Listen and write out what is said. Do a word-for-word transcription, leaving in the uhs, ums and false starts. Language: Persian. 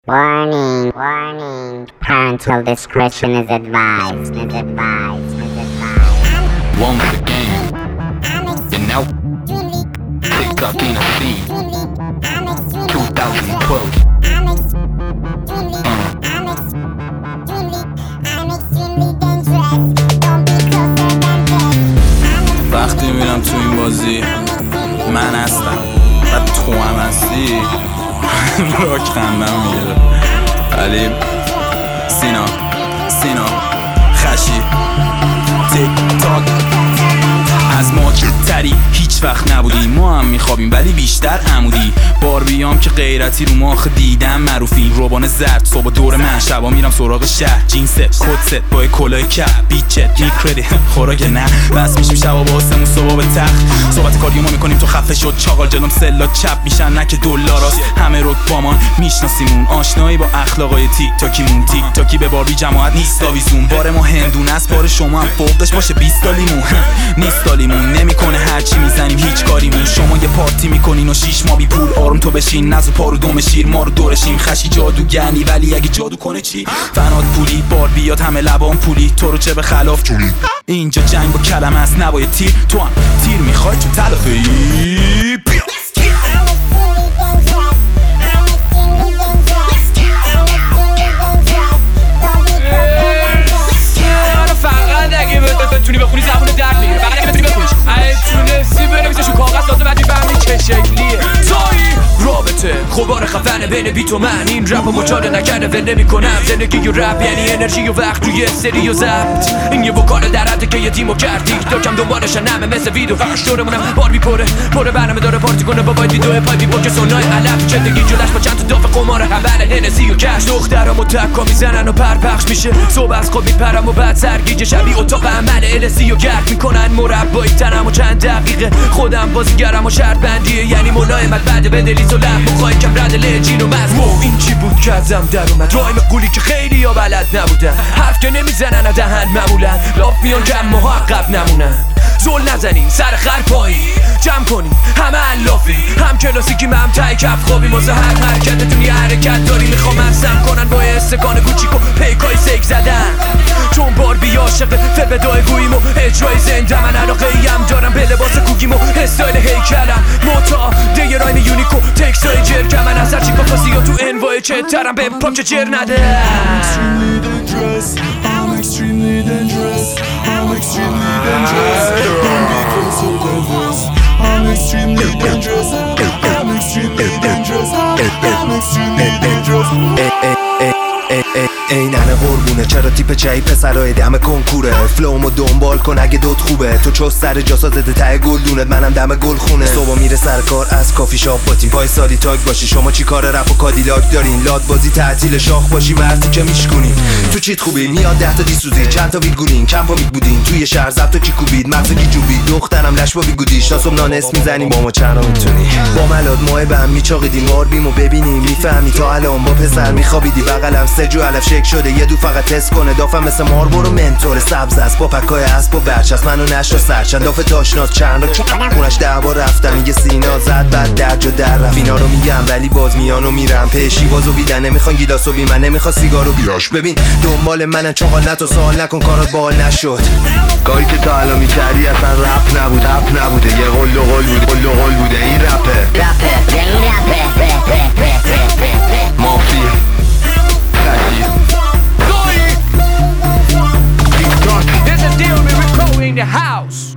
Warning, warning. Parental discretion is advised, is advised, is advised. One for the game. And now, TikTok in a scene. twenty twelve. Uh. وقتی میرم تو این بازی من هستم و تو هم هستی راک خندم میگیره. علی سینا سینا خشی تیک تاک از ما تری هیچ وقت نبودی، ما هم میخوابیم ولی بیشتر عمودی. باربیام که غیرتی رو ماخ دیدم معروفی. روبان زرد صبح دور من، شبا میرم سراغ شهر. جینست کدست با کلاه کپ بیچت میکردی خوراک نه بس میشیم شبا با آسمون صبح به تخت. صحبت کاریو ما میکنیم تو خفه شد چاقال جلوم سلا چپ میشن نه که دولاراست. همه رو بامان میشناسیمون، آشنایی با اخلاقای تیک تاکیمون. تیک تاکی به باربی جماعت نیست آویزون. بار ما هندونه است، بار شما هم فوقش باشه بیست سالیمون. نیست سالیمون نمیکنه هرچی میزنیم هیچ کاریمون. شما یه پارتی میکنین و شیش ما بی پول آروم تو بشین. نزو پارو دوم شیر ما رو دورشیم. خشی جادوگرنی ولی اگه جادو کنه چی؟ فنات پولی بار بیاد همه لبان پولی. تو رو چه به خلاف جولی. اینجا جنگ با کلمه است نباید تیر. تو هم تیر میخوای تو تلافی. فقط اگه بتونی بخونی زبون درد میگیره. فقط اگه بتونی بخونیش اگه تونستی بنویسش رو کاغذ لازم بعد میفهمی چه شکلیه. توی رابطه غبار خفنه بین بیت و من. این رپ و مچاله نکرده و نمی کنم. زندگی و رپ یعنی انرژی و وقت توی سری و ضبط. این یه وکال در حده که یه تیمو کرد. تیک تاکم دنبالشن همه مثل ویدو. فقط دورمونم بار بیپره پره برنامه داره پارتی کنه با باید ویدو پای بیپر که سونای علف. زندگی جلش با چند تا داف قمار حبل هنسی و کش. دخترامو تکا میزنن و پرپخش میشه. صبح از خواب میپرم و بعد سرگیجه شبیه اتاق عمل السی و گرد میکنن مربای تنم و چند دقیقه. خودم بازیگرم و شرط بندیه یعنی ملایمت بعد به دلیز و لب مخوای کم رد لجین و مزمو. این چی بود که ازم در اومد؟ رایم قولی که خیلی یا بلد نبودن. حرف که نمیزنن و دهن معمولن. لاف میان کم محقق نمونن. زول نزنین سر خر پایی جمع کنین همه علافی. هم کلاسیکی هم تای کف خوابی. واسه هر حرکتتون یه حرکت داری. میخوام ازم کنن با استکان کوچیک و پیکای سیک زدن. چون باربی عاشق فبدای گوییم و اجرای زنده. من علاقه ایم دارم به لباس کوگیم و استایل هیکلم. موتا دیگه رایم یونیکو تکسای جرکم. من از هر چی کافاسی یا تو انوای چه ترم به پاچه جر نده. I'm extremely dangerous. I'm extremely dangerous. Don't be closer than this. I'm extremely dangerous. I'm extremely dangerous. I'm extremely dangerous. ای ننه قربونه چرا تیپ چایی پسرای دم کنکوره. فلومو دنبال کن اگه دوت خوبه. تو چو سر جاسا زده ته گلدونت منم دم گل خونه. صبح میره سر کار از کافی شاپ با تیم پای سالی تاگ باشی. شما چی کار رپ و کادیلاک دارین؟ لاد بازی تعطیل شاخ باشی مرتی که میشکنین. تو چیت خوبی میاد ده تا دیسوزی چند تا ویلگولین کم پا میبودین. توی شهر زبط و کی کوبید مغز کی جوبید. دخترم لش با بیگودی شاسم نانس میزنیم با ما چرا میتونی. با ملاد ماه به هم میچاقیدیم ماربیمو ببینیم میفهمی تا الان با پسر میخوابیدی بغلم سجو علف شک شده یه دو فقط تست کنه. دافم مثل مار برو منتور سبز است با پکای اسب و برچسب. منو نشر سرچند داف تاشناس چند رو خونش ده بار رفتم. میگه سینا زد بعد درج و در رفت. اینا رو میگم ولی باز میانو میرم پیشی بازو بیدن. نمیخوان گیلاسو بی من نمیخواد سیگارو بیاش. ببین دنبال منن چاقال نتو سوال نکن کارات بال نشد. کاری که تا الان میکردی اصلا رپ نبود. رپ نبوده یه قل و قل بوده. قل و قل بوده این رپه. رپه این رپه. مافی There's a deal with Rico in the house.